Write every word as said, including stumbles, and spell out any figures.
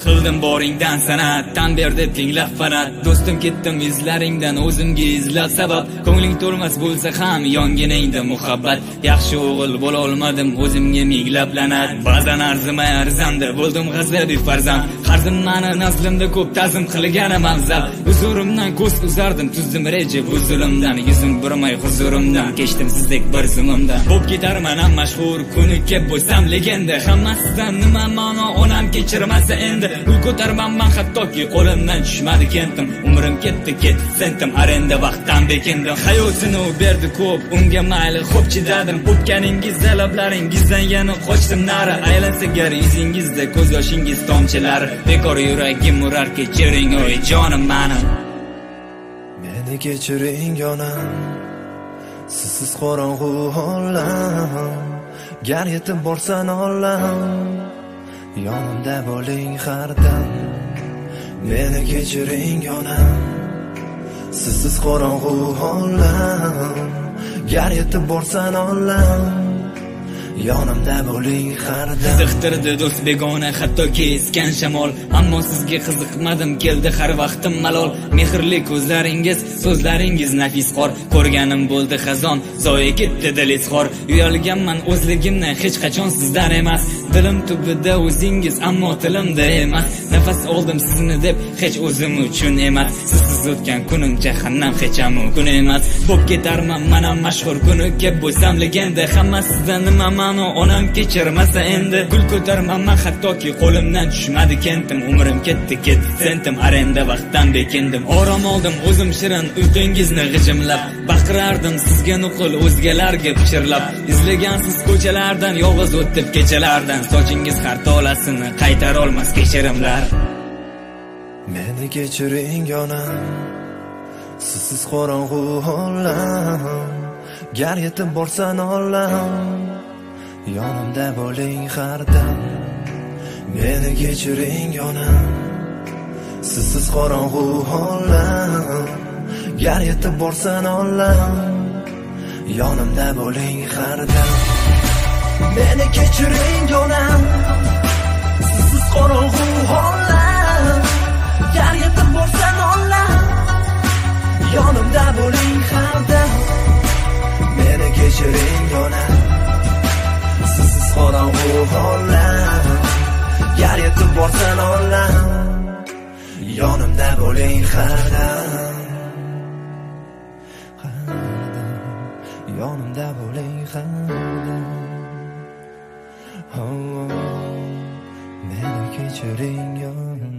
qildim boringdan san'at, tan berdi tinglab fanat. Do'stim ketdim izlaringdan, o'zimga izlab sabab. Ko'ngling to'lmas bo'lsa ham yonginingda muhabbat. Yaxshi o'g'il bo'la olmadim, o'zimga minglab la'nat. Ba'zan arzimay arzamda bo'ldim g'azabi farzand. Qarzim mani naslimda ko'p ta'zim qilganim afzal. Huzurimdan ko'z uzardim, tuzdim reja bu zulmdan. Yuzim burmay huzurimdan, kechdim sizdek bir zumimdan. Bo'p ketarman ham mashhur, kuni kep bo'lsam legenda. Hammasidan nima ma'no onam kechirmasa endi. Gul ko'tarmanman hattoki qo'limdan tushmadi kentim. Umrim ketdi ketdi sentim, arenda vaqtdan bekindim. Hayotini u berdi ko'p, unga mayli xo'p chidadim. O'tganingizda lablaringizdan yana qochdim nari. Aylansa gar yuzingizda ko'z yoshingiz tomchilari. Bekor yuragim urar kechiring oy jonim mani. Meni kechiring yonam, sizsiz qorong'u olam. Gar yetib borsan olam, yonimda bo'ling har dam. Meni kechiring yonam, sizsiz qorong'u olam. Gar yetib borsan olam, yonimda bo'ling har dam. Qiziqtirdi do'st begona, hatto kesgan shamol. Ammo sizga qiziqmadim, keldi har vaqtim malol. Mehrli ko'zlaringiz, so'zlaringiz nafis qor. Ko'rganim bo'ldi xazon, zoya ketdi dil izhor. Uyalganman o'zligimdan, hech qachon sizdan emas. Dilim tubida o'zingiz, ammo tilimda emas. Nafas oldim sizni deb, hech o'zim uchun emas. Sizsiz o'tgan kunim jahannam, hech ham kun emas. Bo'p ketarman mana mashhur, kuni kep bo'lsam legenda. Hammasidan nima ma'no onam kechirmasa endi. Gul ko'tarmanman hattoki qo'limdan tushmadi kentim. Umrim ketdi ketdi sentim, arenda vaqtdan bekindim. Orom oldim o'zim shirin uyqingizni g'ijimlab. Baqirardim sizga nuqul o'zgalarga pichirlab. Izlagansiz ko'chalardan, yolg'iz o'tib kechalardan. Sochingiz har tolasini qaytar olmas kechirimlar. Meni kechiring yonam, sizsiz qorong'u olam. Gar yetib borsan olam, yonimda bo'ling har dam. Meni kechiring yonam, sizsiz qorong'u olam. Gar yetib borsan olam, yonimda bo'ling har dam. Meni kechiring yonam, sizsiz qorong'u olam. Gar yetib borsan olam, yonimda bo'ling har dam. Meni kechiring yonam, sizsiz qorong'u olam. Gar yetib borsan olam, yonimda bo'ling har dam. Yonimda bo'ling har dam. Oh, meni kechiring yonam.